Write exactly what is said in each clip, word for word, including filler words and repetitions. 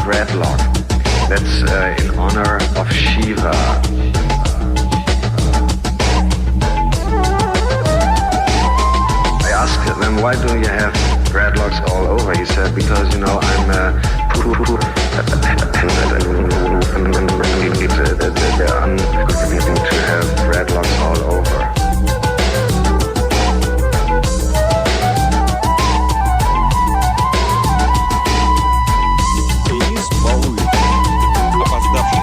dreadlock. That's uh, in honor of Shiva. I asked them, why do you have dreadlocks all over? He said, because, you know, I'm uh, they're unforgiving to have dreadlocks all over. Денис балует. Опоздавший.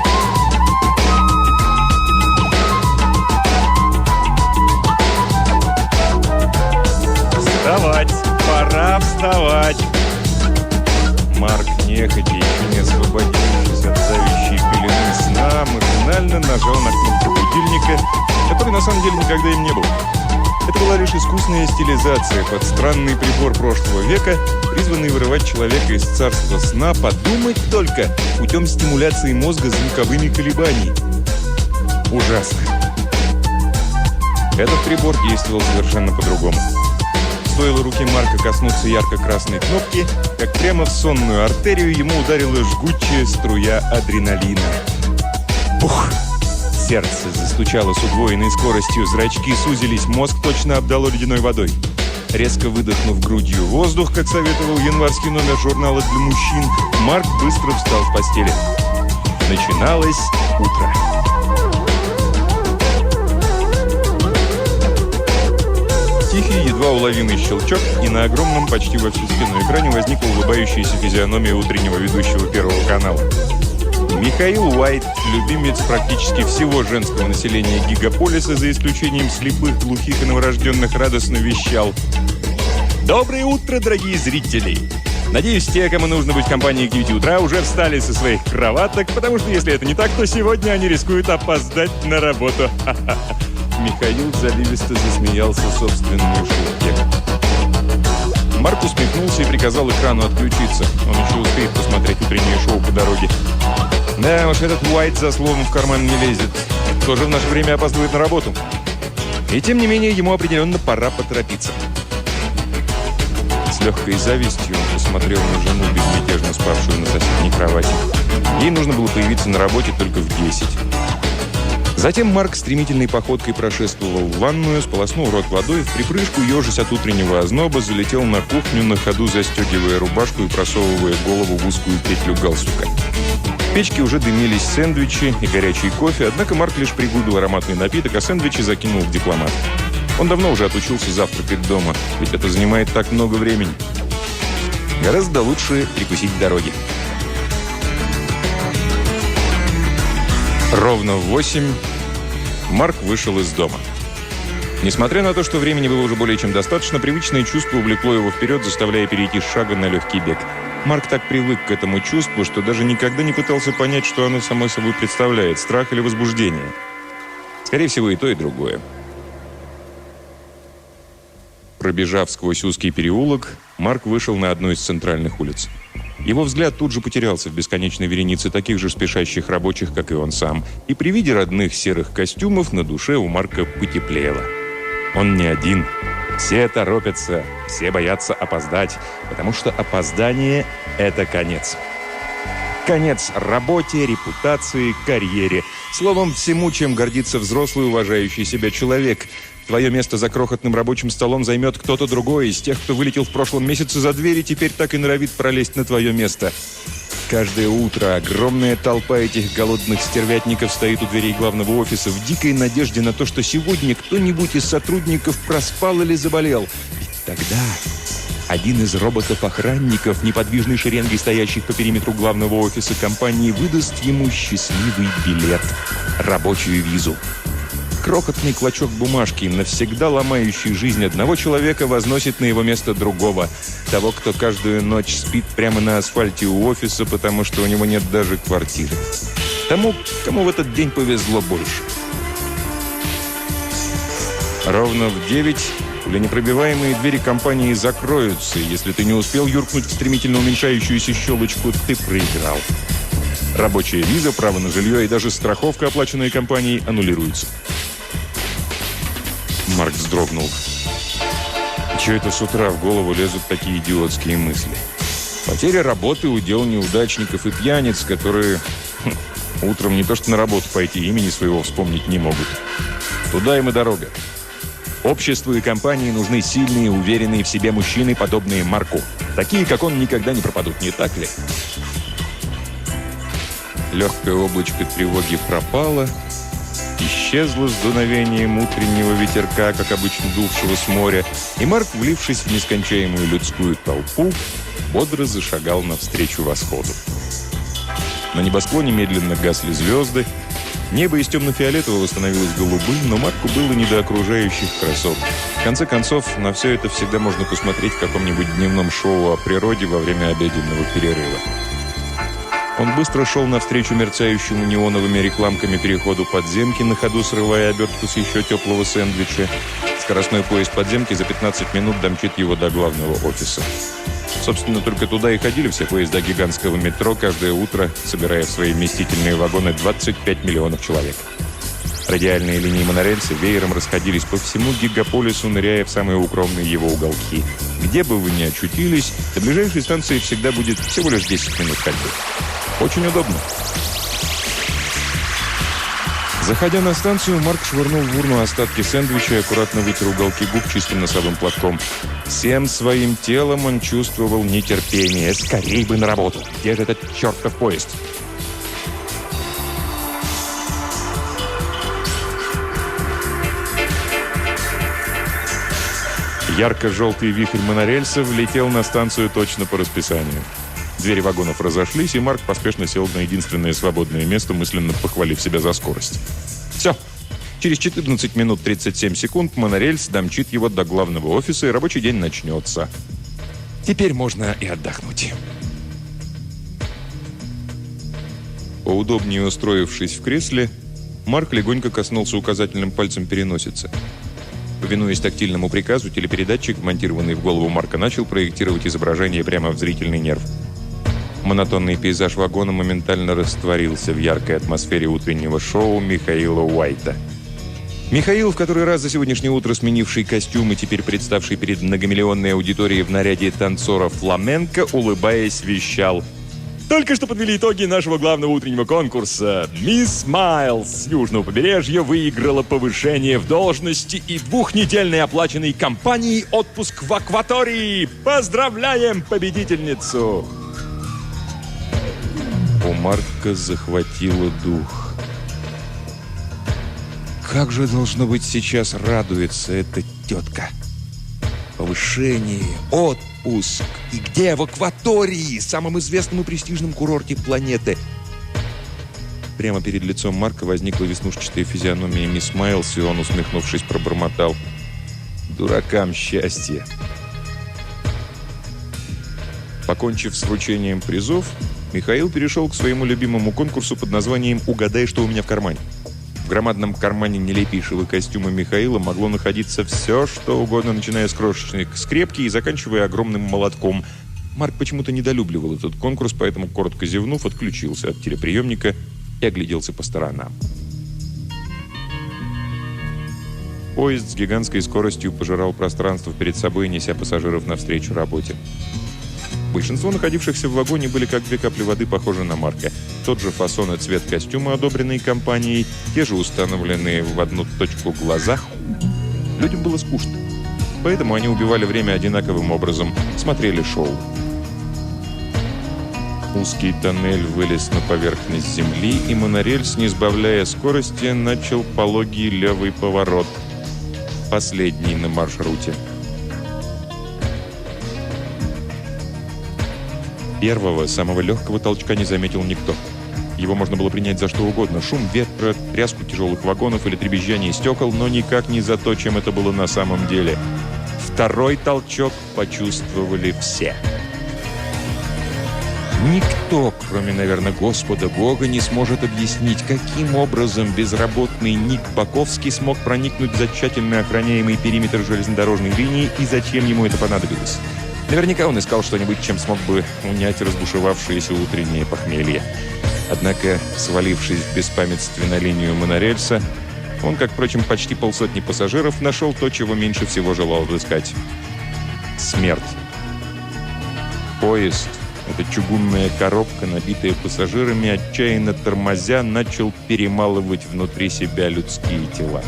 Вставать! Пора вставать! Марк, нехотя, еще не освободившись от давящей пелены сна, машинально нажал на кнопку будильника, который на самом деле никогда им не был. Это была лишь искусная стилизация под странный прибор прошлого века, призванный вырывать человека из царства сна, подумать только, путем стимуляции мозга звуковыми колебаниями. Ужасно. Этот прибор действовал совершенно по-другому. Стоило руке Марка коснуться ярко-красной кнопки, как прямо в сонную артерию ему ударила жгучая струя адреналина. Ух! Сердце застучало с удвоенной скоростью, зрачки сузились, мозг точно обдало ледяной водой. Резко выдохнув грудью воздух, как советовал январский номер журнала для мужчин, Марк быстро встал с постели. Начиналось утро. Тихий, едва уловимый щелчок, и на огромном, почти во всю спину экране возникла улыбающаяся физиономия утреннего ведущего Первого канала. Михаил Уайт, любимец практически всего женского населения гигаполиса, за исключением слепых, глухих и новорожденных, радостно вещал: «Доброе утро, дорогие зрители! Надеюсь, те, кому нужно быть в компании к девяти утра, уже встали со своих кроваток, потому что если это не так, то сегодня они рискуют опоздать на работу». Михаил заливисто засмеялся собственной шутке. Марк усмехнулся и приказал экрану отключиться. Он еще успеет посмотреть утреннее шоу по дороге. Да уж, этот Уайт за словом в карман не лезет. Тоже в наше время опаздывает на работу. И тем не менее, ему определенно пора поторопиться. С легкой завистью он посмотрел на жену, безмятежно спавшую на соседней кровати. Ей нужно было появиться на работе только в десять. Затем Марк стремительной походкой прошествовал в ванную, сполоснул рот водой, в припрыжку, ежась от утреннего озноба, залетел на кухню, на ходу застегивая рубашку и просовывая голову в узкую петлю галстука. В печке уже дымились сэндвичи и горячий кофе, однако Марк лишь пригубил ароматный напиток, а сэндвичи закинул в дипломат. Он давно уже отучился завтракать дома, ведь это занимает так много времени. Гораздо лучше перекусить в дороге. Ровно в восемь Марк вышел из дома. Несмотря на то, что времени было уже более чем достаточно, привычное чувство увлекло его вперед, заставляя перейти с шага на легкий бег. Марк так привык к этому чувству, что даже никогда не пытался понять, что оно само собой представляет – страх или возбуждение. Скорее всего, и то, и другое. Пробежав сквозь узкий переулок, Марк вышел на одну из центральных улиц. Его взгляд тут же потерялся в бесконечной веренице таких же спешащих рабочих, как и он сам. И при виде родных серых костюмов на душе у Марка потеплело. Он не один. Все торопятся, все боятся опоздать, потому что опоздание – это конец. Конец работе, репутации, карьере. Словом, всему, чем гордится взрослый, уважающий себя человек. Твое место за крохотным рабочим столом займет кто-то другой из тех, кто вылетел в прошлом месяце за дверь и теперь так и норовит пролезть на твое место. Каждое утро огромная толпа этих голодных стервятников стоит у дверей главного офиса в дикой надежде на то, что сегодня кто-нибудь из сотрудников проспал или заболел. Ведь тогда один из роботов-охранников, неподвижной шеренгой стоящих по периметру главного офиса компании, выдаст ему счастливый билет, рабочую визу. Крохотный клочок бумажки, навсегда ломающий жизнь одного человека, возносит на его место другого. Того, кто каждую ночь спит прямо на асфальте у офиса, потому что у него нет даже квартиры. Тому, кому в этот день повезло больше. Ровно в девять пуленепробиваемые двери компании закроются, и если ты не успел юркнуть в стремительно уменьшающуюся щелочку, ты проиграл. Рабочая виза, право на жилье и даже страховка, оплаченная компанией, аннулируются. Марк вздрогнул. Чего это с утра в голову лезут такие идиотские мысли? Потеря работы — удел неудачников и пьяниц, которые хм, утром не то что на работу пойти, имени своего вспомнить не могут. Туда им и дорога. Обществу и компании нужны сильные, уверенные в себе мужчины, подобные Марку. Такие, как он, никогда не пропадут, не так ли? Легкое облачко тревоги пропало, исчезло с дуновением утреннего ветерка, как обычно дувшего с моря, и Марк, влившись в нескончаемую людскую толпу, бодро зашагал навстречу восходу. На небосклоне медленно гасли звезды, небо из темно-фиолетового становилось голубым, но Марку было не до окружающих красот. В конце концов, на все это всегда можно посмотреть в каком-нибудь дневном шоу о природе во время обеденного перерыва. Он быстро шел навстречу мерцающему неоновыми рекламками переходу подземки, на ходу срывая обертку с еще теплого сэндвича. Скоростной поезд подземки за пятнадцать минут домчит его до главного офиса. Собственно, только туда и ходили все поезда гигантского метро каждое утро, собирая в свои вместительные вагоны двадцать пять миллионов человек. Радиальные линии монорельса веером расходились по всему гигаполису, ныряя в самые укромные его уголки. Где бы вы ни очутились, до ближайшей станции всегда будет всего лишь десять минут ходьбы. Очень удобно. Заходя на станцию, Марк швырнул в урну остатки сэндвича и аккуратно вытер уголки губ чистым носовым платком. Всем своим телом он чувствовал нетерпение. Скорей бы на работу! Где же этот чертов поезд? Ярко-желтый вихрь монорельсов влетел на станцию точно по расписанию. Двери вагонов разошлись, и Марк поспешно сел на единственное свободное место, мысленно похвалив себя за скорость. Все. Через четырнадцать минут тридцать семь секунд монорельс домчит его до главного офиса, и рабочий день начнется. Теперь можно и отдохнуть. Поудобнее устроившись в кресле, Марк легонько коснулся указательным пальцем переносицы. Повинуясь тактильному приказу, телепередатчик, вмонтированный в голову Марка, начал проектировать изображение прямо в зрительный нерв. Монотонный пейзаж вагона моментально растворился в яркой атмосфере утреннего шоу Михаила Уайта. Михаил, в который раз за сегодняшнее утро сменивший костюм и теперь представший перед многомиллионной аудиторией в наряде танцора фламенко, улыбаясь, вещал: «Только что подвели итоги нашего главного утреннего конкурса. Мисс Майлз с Южного побережья выиграла повышение в должности и двухнедельной оплаченной компанией отпуск в акватории. Поздравляем победительницу!» У Марка захватило дух. Как же, должно быть, сейчас радуется эта тетка. Повышение, отпуск. И где? В акватории, самом известном и престижном курорте планеты. Прямо перед лицом Марка возникла веснушчатая физиономия мисс Майлз, и он, усмехнувшись, пробормотал: «Дуракам счастье». Покончив с вручением призов, Михаил перешел к своему любимому конкурсу под названием «Угадай, что у меня в кармане». В громадном кармане нелепейшего костюма Михаила могло находиться все, что угодно, начиная с крошечной скрепки и заканчивая огромным молотком. Марк почему-то недолюбливал этот конкурс, поэтому, коротко зевнув, отключился от телеприемника и огляделся по сторонам. Поезд с гигантской скоростью пожирал пространство перед собой, неся пассажиров навстречу работе. Большинство находившихся в вагоне были как две капли воды похожи на Марка. Тот же фасон и цвет костюма, одобренный компанией, те же установленные в одну точку глаза. Людям было скучно. Поэтому они убивали время одинаковым образом, смотрели шоу. Узкий тоннель вылез на поверхность земли, и монорельс, не сбавляя скорости, начал пологий левый поворот. Последний на маршруте. Первого, самого легкого толчка не заметил никто. Его можно было принять за что угодно. Шум ветра, тряску тяжелых вагонов или дребезжание стекол, но никак не за то, чем это было на самом деле. Второй толчок почувствовали все. Никто, кроме, наверное, Господа Бога, не сможет объяснить, каким образом безработный Ник Баковский смог проникнуть за тщательно охраняемый периметр железнодорожной линии и зачем ему это понадобилось. Наверняка он искал что-нибудь, чем смог бы унять разбушевавшееся утреннее похмелье. Однако, свалившись в беспамятстве на линию монорельса, он, как, впрочем, почти полсотни пассажиров, нашел то, чего меньше всего желал отыскать. Смерть. Поезд Эта чугунная коробка, набитая пассажирами, отчаянно тормозя, начал перемалывать внутри себя людские тела.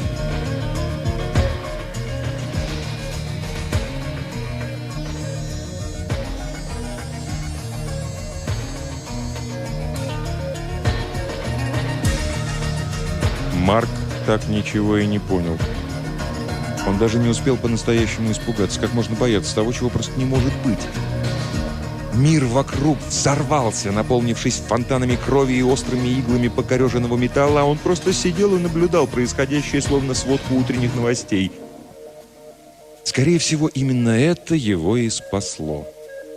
Марк так ничего и не понял. Он даже не успел по-настоящему испугаться. Как можно бояться того, чего просто не может быть? Мир вокруг взорвался, наполнившись фонтанами крови и острыми иглами покореженного металла, а он просто сидел и наблюдал происходящее, словно сводку утренних новостей. Скорее всего, именно это его и спасло.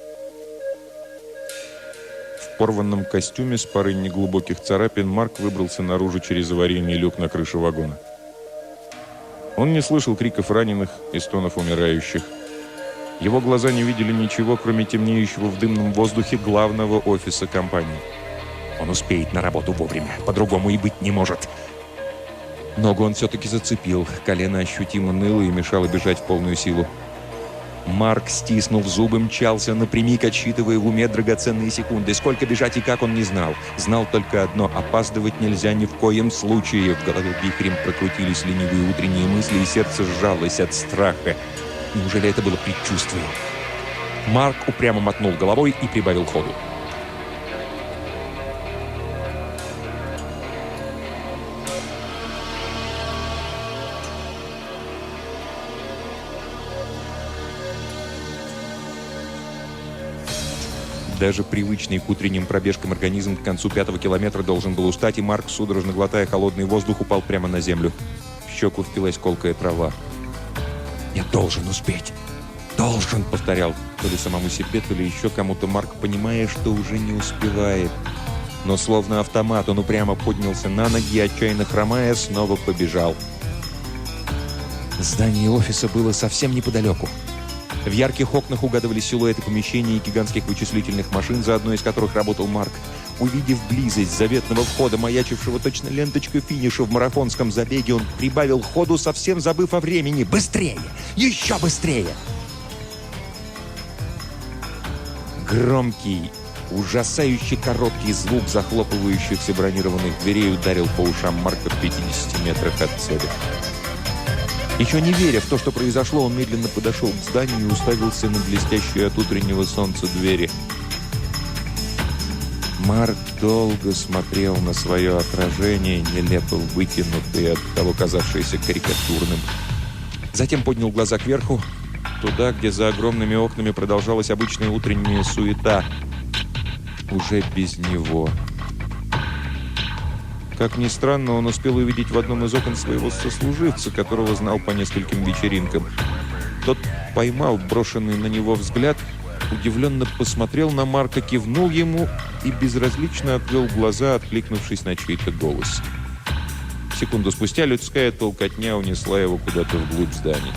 В порванном костюме с парой неглубоких царапин Марк выбрался наружу через аварийный люк на крыше вагона. Он не слышал криков раненых и стонов умирающих. Его глаза не видели ничего, кроме темнеющего в дымном воздухе главного офиса компании. Он успеет на работу вовремя, по-другому и быть не может. Ногу он все-таки зацепил, колено ощутимо ныло и мешало бежать в полную силу. Марк, стиснув зубы, мчался напрямик, отсчитывая в уме драгоценные секунды. Сколько бежать и как он не знал. Знал только одно — опаздывать нельзя ни в коем случае. В голове вихрем прокрутились ленивые утренние мысли, и сердце сжалось от страха. Неужели это было предчувствие? Марк упрямо мотнул головой и прибавил ходу. Даже привычный к утренним пробежкам организм к концу пятого километра должен был устать, и Марк, судорожно глотая холодный воздух, упал прямо на землю. В щеку впилась колкая трава. «Я должен успеть! Должен!» — повторял то ли самому себе, то ли еще кому-то Марк, понимая, что уже не успевает. Но словно автомат он упрямо поднялся на ноги и, отчаянно хромая, снова побежал. Здание офиса было совсем неподалеку. В ярких окнах угадывались силуэты помещений и гигантских вычислительных машин, за одной из которых работал Марк. Увидев близость заветного входа, маячившего точно ленточкой финиша в марафонском забеге, он прибавил ходу, совсем забыв о времени. «Быстрее! Еще быстрее!» Громкий, ужасающий короткий звук захлопывающихся бронированных дверей ударил по ушам Марка в пятидесяти метрах от цели. Еще не веря в то, что произошло, он медленно подошел к зданию и уставился на блестящие от утреннего солнца двери. Марк долго смотрел на свое отражение, нелепо вытянутое и оттого казавшееся карикатурным. Затем поднял глаза кверху, туда, где за огромными окнами продолжалась обычная утренняя суета. Уже без него. Как ни странно, он успел увидеть в одном из окон своего сослуживца, которого знал по нескольким вечеринкам. Тот поймал брошенный на него взгляд, удивленно посмотрел на Марка, кивнул ему и безразлично отвел глаза, откликнувшись на чей-то голос. Секунду спустя людская толкотня унесла его куда-то вглубь здания.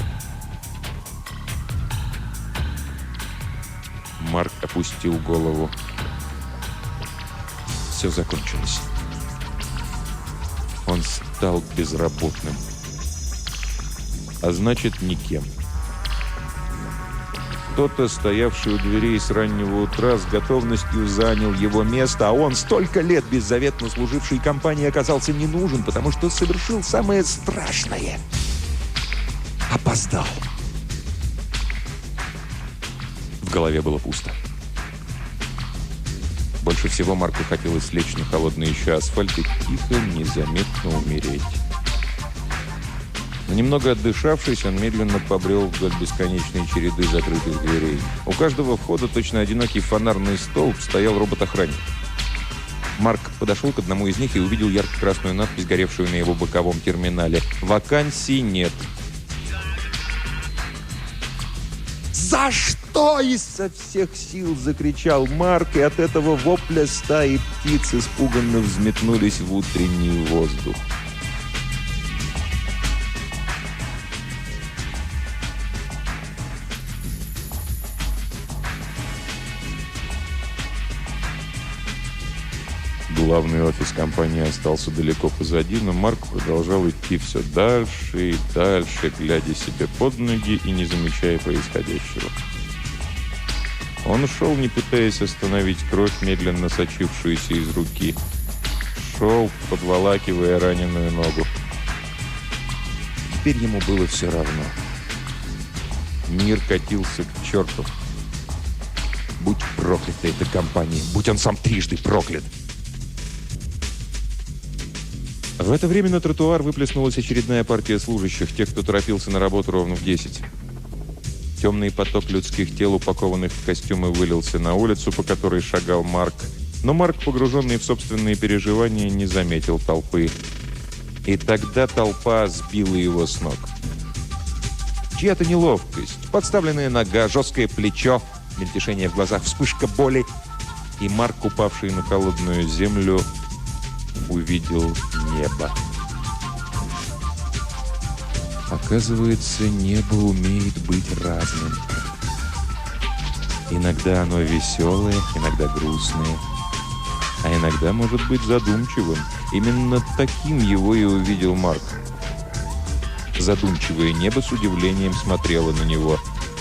Марк опустил голову. Все закончилось. Он стал безработным. А значит, никем. Кто-то, стоявший у дверей с раннего утра, с готовностью занял его место, а он, столько лет беззаветно служивший компании, оказался не нужен, потому что совершил самое страшное. Опоздал. В голове было пусто. Больше всего Марку хотелось лечь на холодный еще асфальт и тихо, незаметно умереть. Но немного отдышавшись, он медленно побрел вдоль бесконечной череды закрытых дверей. У каждого входа точно одинокий фонарный столб стоял робот-охранник. Марк подошел к одному из них и увидел ярко-красную надпись, горевшую на его боковом терминале. «Вакансий нет». «За что?» — изо всех сил закричал Марк, и от этого вопля стаи птиц испуганно взметнулись в утренний воздух. Главный офис компании остался далеко позади, но Марк продолжал идти все дальше и дальше, глядя себе под ноги и не замечая происходящего. Он шел, не пытаясь остановить кровь, медленно сочившуюся из руки. Шел, подволакивая раненую ногу. Теперь ему было все равно. Мир катился к черту. Будь проклята эта компания, будь он сам трижды проклят. В это время на тротуар выплеснулась очередная партия служащих, тех, кто торопился на работу ровно в десять. Темный поток людских тел, упакованных в костюмы, вылился на улицу, по которой шагал Марк. Но Марк, погруженный в собственные переживания, не заметил толпы. И тогда толпа сбила его с ног. Чья-то неловкость, подставленная нога, жесткое плечо, мельтешение в глазах, вспышка боли. И Марк, упавший на холодную землю, увидел небо. Оказывается, небо умеет быть разным. Иногда оно веселое, иногда грустное, а иногда может быть задумчивым. Именно таким его и увидел Марк. Задумчивое небо с удивлением смотрело на него.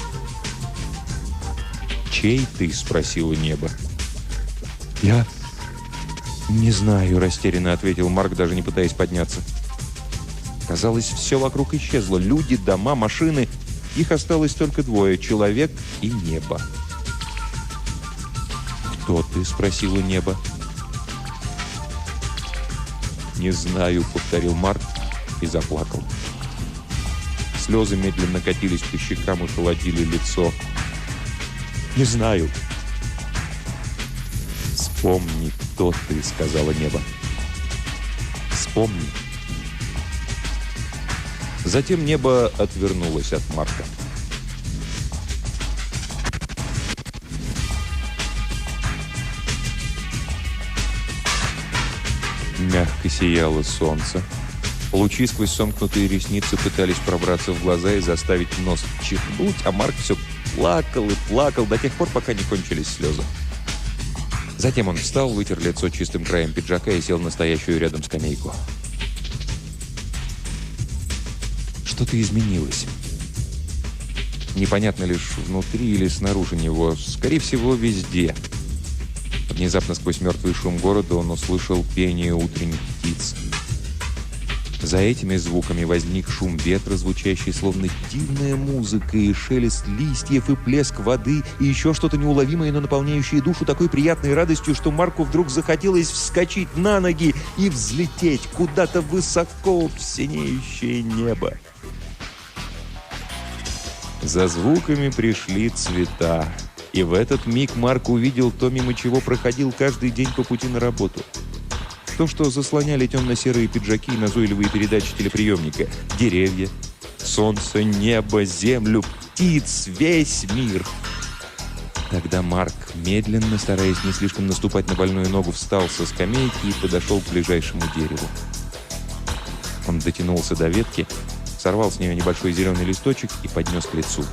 «Чей ты?» — спросило небо. «Я не знаю», — растерянно ответил Марк, даже не пытаясь подняться. Казалось, все вокруг исчезло. Люди, дома, машины. Их осталось только двое — человек и небо. «Кто ты?» — спросило небо. «Не знаю», — повторил Марк и заплакал. Слезы медленно катились по щекам и холодили лицо. «Не знаю». «Вспомни, кто ты», — сказала небо. «Вспомни». Затем небо отвернулось от Марка. Мягко сияло солнце. Лучи сквозь сомкнутые ресницы пытались пробраться в глаза и заставить нос чихнуть, а Марк все плакал и плакал до тех пор, пока не кончились слезы. Затем он встал, вытер лицо чистым краем пиджака и сел на стоящую рядом скамейку. Что-то изменилось. Непонятно лишь внутри или снаружи него. Скорее всего, везде. Внезапно сквозь мертвый шум города он услышал пение утренних птиц. За этими звуками возник шум ветра, звучащий словно дивная музыка, и шелест листьев, и плеск воды, и еще что-то неуловимое, но наполняющее душу такой приятной радостью, что Марку вдруг захотелось вскочить на ноги и взлететь куда-то высоко в синеющее небо. За звуками пришли цвета, и в этот миг Марк увидел то, мимо чего проходил каждый день по пути на работу. То, что заслоняли темно-серые пиджаки и назойливые передачи телеприемника. Деревья, солнце, небо, землю, птиц, весь мир. Тогда Марк, медленно, стараясь не слишком наступать на больную ногу, встал со скамейки и подошел к ближайшему дереву. Он дотянулся до ветки, сорвал с нее небольшой зеленый листочек и поднес к лицу.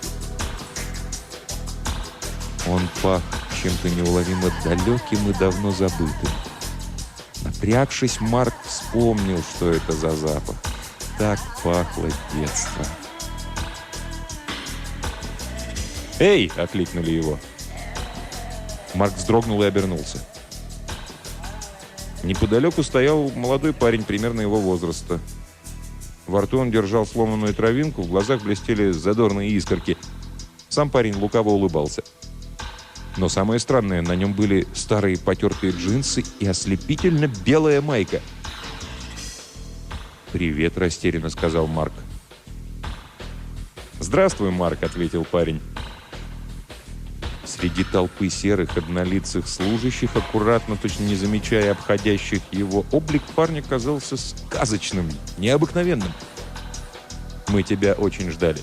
Он пах чем-то неуловимо далеким и давно забытым. Напрягшись, Марк вспомнил, что это за запах. Так пахло детство. «Эй!» — окликнули его. Марк вздрогнул и обернулся. Неподалеку стоял молодой парень, примерно его возраста. Во рту он держал сломанную травинку, в глазах блестели задорные искорки. Сам парень лукаво улыбался. Но самое странное, на нем были старые потертые джинсы и ослепительно белая майка. «Привет», — растерянно сказал Марк. «Здравствуй, Марк», — ответил парень. Среди толпы серых однолицых служащих, аккуратно, точно не замечая обходящих его, облик парня казался сказочным, необыкновенным. «Мы тебя очень ждали».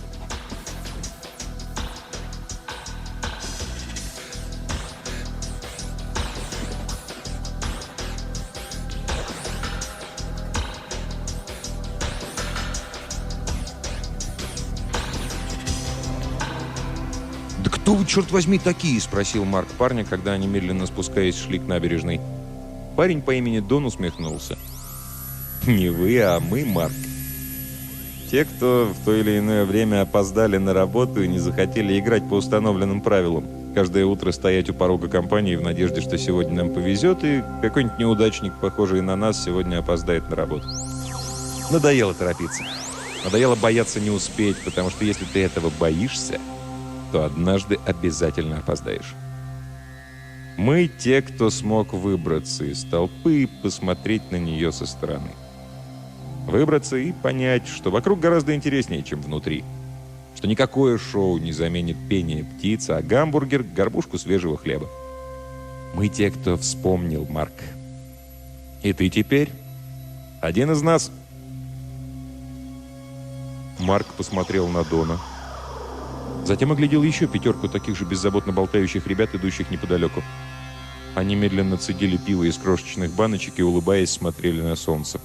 «Кто вы, черт возьми, такие?» — спросил Марк парня, когда они, медленно спускаясь, шли к набережной. Парень по имени Дон усмехнулся. «Не вы, а мы, Марк. Те, кто в то или иное время опоздали на работу и не захотели играть по установленным правилам. Каждое утро стоять у порога компании в надежде, что сегодня нам повезет, и какой-нибудь неудачник, похожий на нас, сегодня опоздает на работу. Надоело торопиться. Надоело бояться не успеть, потому что если ты этого боишься, то однажды обязательно опоздаешь. Мы те, кто смог выбраться из толпы и посмотреть на нее со стороны. Выбраться и понять, что вокруг гораздо интереснее, чем внутри. Что никакое шоу не заменит пение птиц, а гамбургер — горбушку свежего хлеба. Мы те, кто вспомнил, Марк. И ты теперь один из нас. Марк посмотрел на Дона. Затем оглядел еще пятерку таких же беззаботно болтающих ребят, идущих неподалеку. Они медленно цедили пиво из крошечных баночек и, улыбаясь, смотрели на солнце.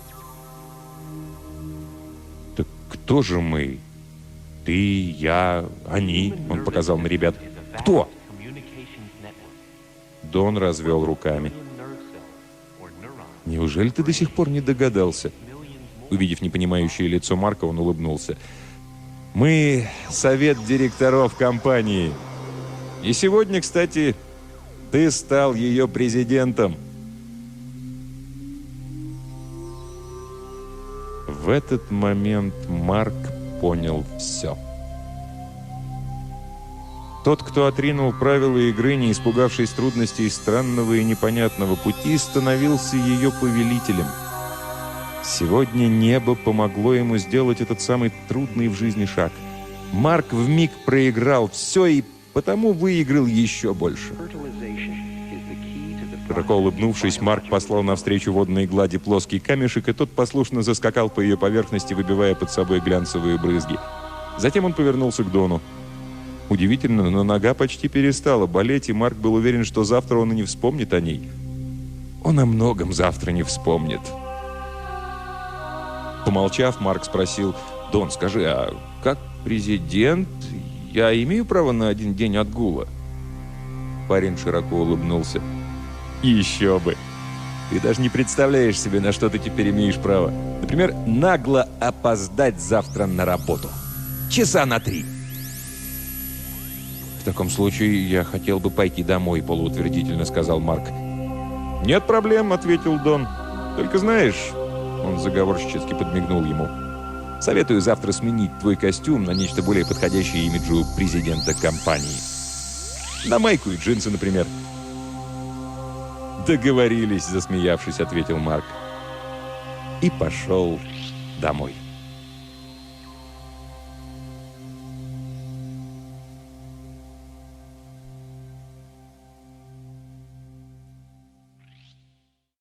«Так кто же мы? Ты, я, они?» — он показал на ребят. «Кто?» Дон развел руками. «Неужели ты до сих пор не догадался?» Увидев непонимающее лицо Марка, он улыбнулся. «Мы — совет директоров компании. И сегодня, кстати, ты стал ее президентом». В этот момент Марк понял все. Тот, кто отринул правила игры, не испугавшись трудностей странного и непонятного пути, становился ее повелителем. Сегодня небо помогло ему сделать этот самый трудный в жизни шаг. Марк вмиг проиграл все и потому выиграл еще больше. Широко улыбнувшись, Марк послал навстречу водной глади плоский камешек, и тот послушно заскакал по ее поверхности, выбивая под собой глянцевые брызги. Затем он повернулся к Дону. Удивительно, но нога почти перестала болеть, и Марк был уверен, что завтра он и не вспомнит о ней. Он о многом завтра не вспомнит. Помолчав, Марк спросил: «Дон, скажи, а как президент я имею право на один день отгула?» Парень широко улыбнулся. «Еще бы! Ты даже не представляешь себе, на что ты теперь имеешь право. Например, нагло опоздать завтра на работу. Часа на три!» «В таком случае я хотел бы пойти домой», — полуутвердительно сказал Марк. «Нет проблем», — ответил Дон. «Только знаешь...» — он заговорщически подмигнул ему. «Советую завтра сменить твой костюм на нечто более подходящее имиджу президента компании. На майку и джинсы, например». «Договорились», — засмеявшись, ответил Марк. И пошел домой.